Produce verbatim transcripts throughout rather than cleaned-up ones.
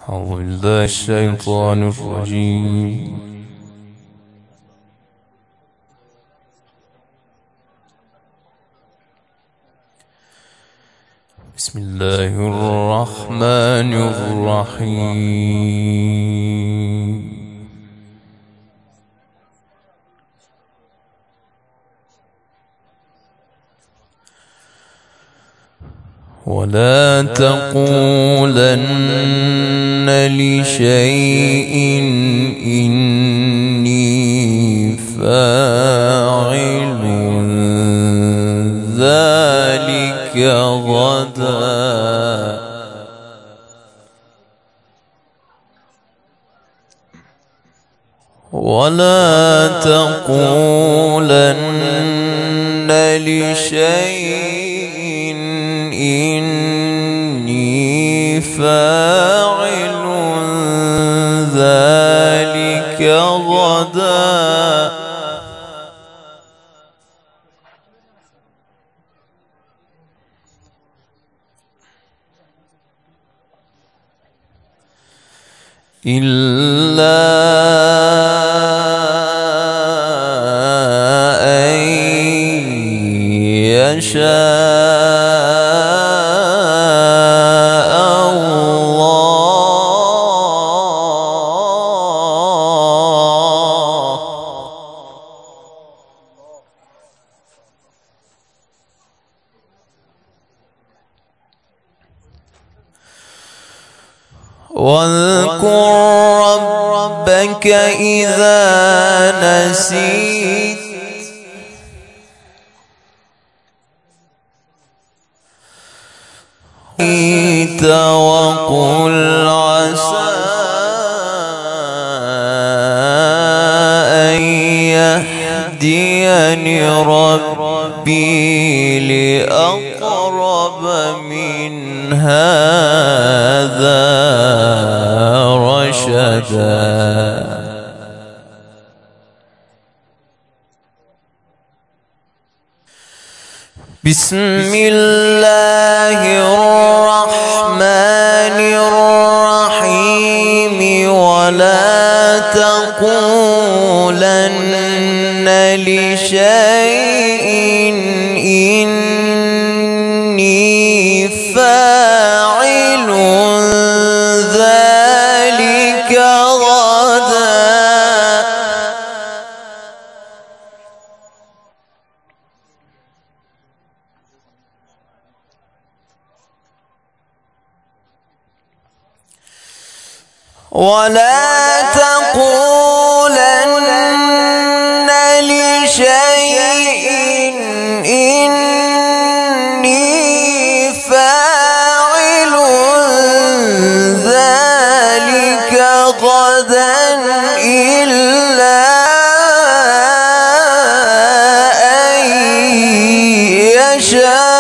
أعوذ بالله الشيطان الرجيم. بسم الله الرحمن الرحيم. ولا تقولن لشيء إني فاعل ذلك غدا ولا تقولن لشيء إني فاعل ذلك غدا إلا أن يشاء الله. واذكر ربك إذا نسيت وقل عسى أن يهديني ربي لأقرب من هذا رشدا. بسم الله الرحمن الرحيم. ولا تقولن لشيء إني فاعل ذلك غدا ولا تقولن لشيء إني فاعل ذلك غدا إلا أن يشاء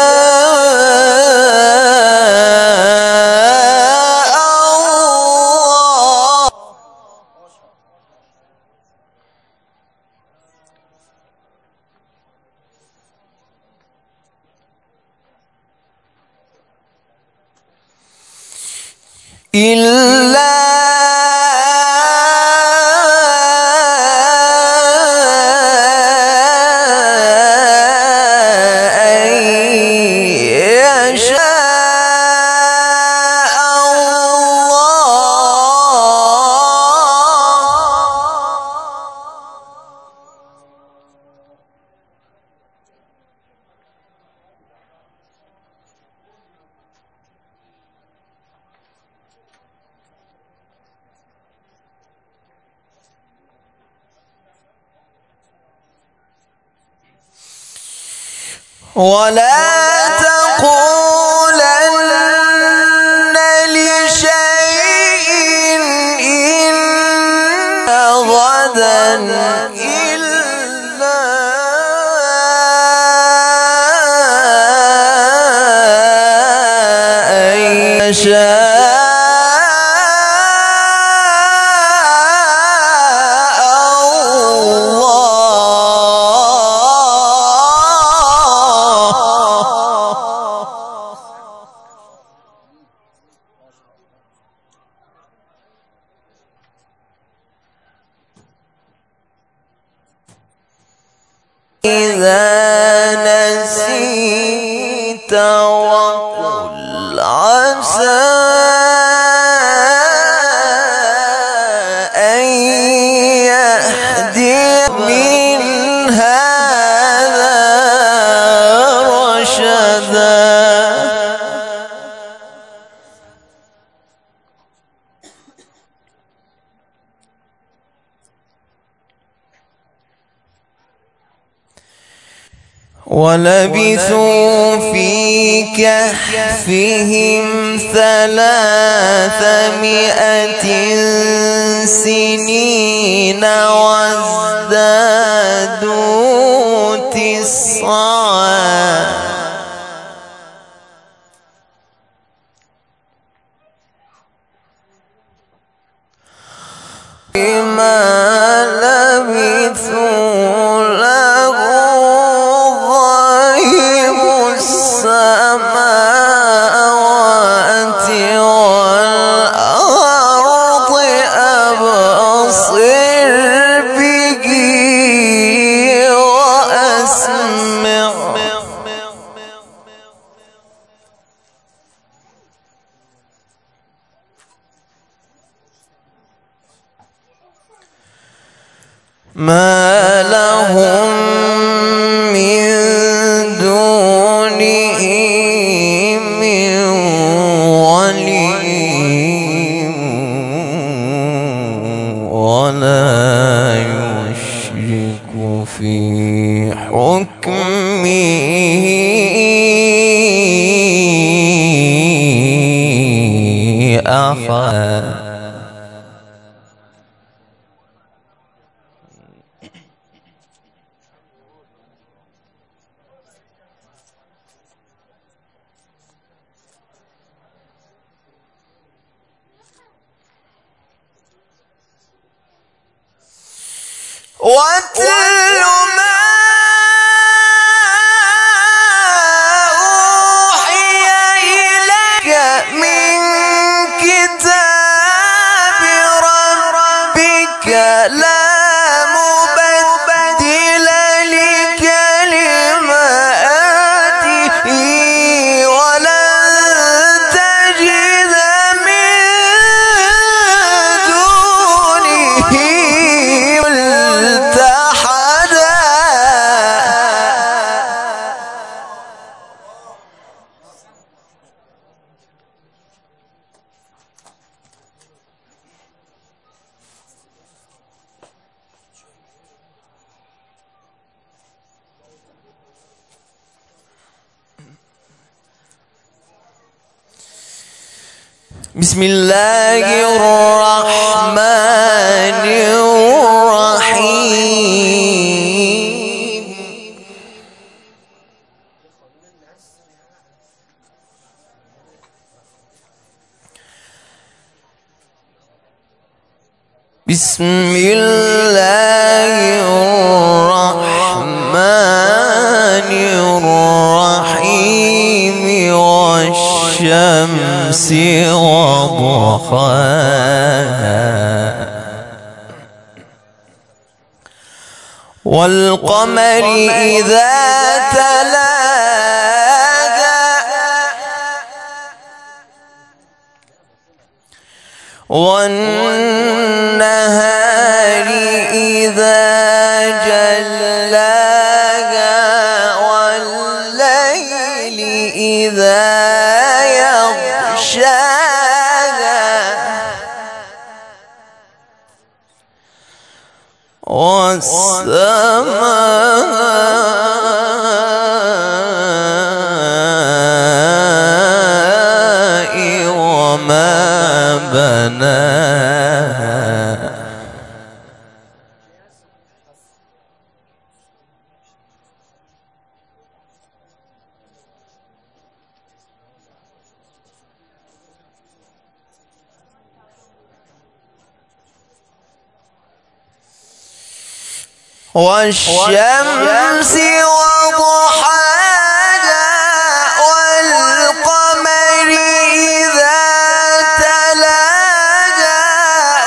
إلا أن يشاء الله. ولا تقولن لشيء إن غدا إلا أن يشاء الله. إذا نسيت وقل عسى أن يهدي من هذا رشدا. ولبثوا في كهفهم ثلاثمائة سنين وازدادوا تسعا. بما لبثوا له غيب السماوات والأرض أبصر به وأسمع. ما لهم من دونه من ولي ولا يشرك في حكمه أحدا. واتل ما أوحي إليك من كتاب ربك لا مبدل لكلماته ولن تجد من دونه بسم الله الرحمن الرحيم. بسم الله الرحمن الرحيم. والشمس وضحاها والقمر إذا تلاها والنهار إذا جلاها والليل إذا والسماء وما بناها والشمس وضحاها والقمر إذا تلاها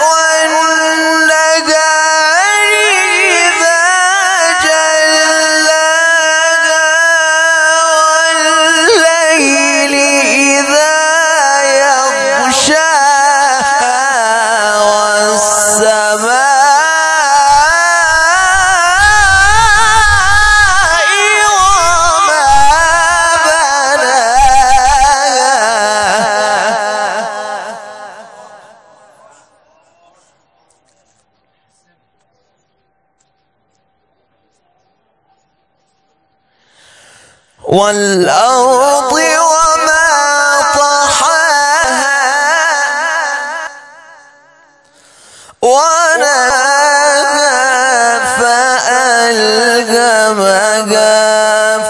والنهار إذا جلاها والأرض وما طحاها ونادى فألهمها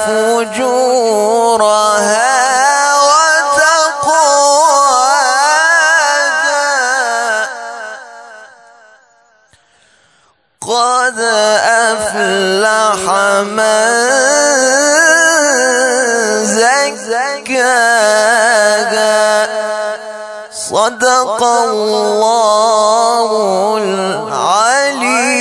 فجورها قد أفلح من زكاها صدق الله العلي